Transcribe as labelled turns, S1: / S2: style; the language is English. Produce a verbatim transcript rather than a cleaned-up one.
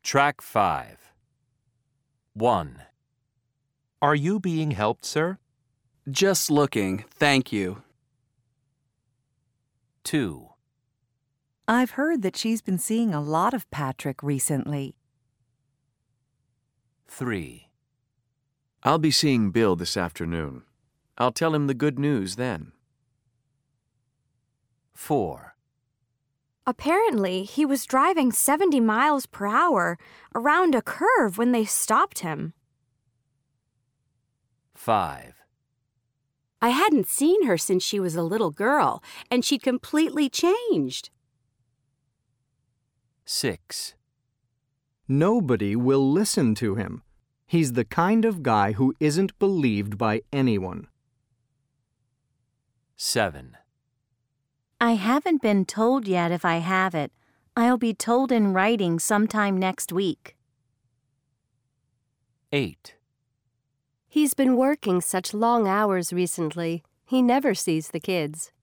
S1: Track five. one.
S2: Are you being helped, sir?
S3: Just looking, thank you.
S1: two.
S4: I've heard that she's been seeing a lot of Patrick recently.
S1: three.
S5: I'll be seeing Bill this afternoon. I'll tell him the good news then.
S1: four.
S6: Apparently, he was driving seventy miles per hour around a curve when they stopped him.
S1: five.
S7: I hadn't seen her since she was a little girl, and she'd completely changed.
S1: six.
S8: Nobody will listen to him. He's the kind of guy who isn't believed by anyone.
S1: seven.
S9: I haven't been told yet if I have it. I'll be told in writing sometime next week.
S1: eight.
S10: He's been working such long hours recently. He never sees the kids.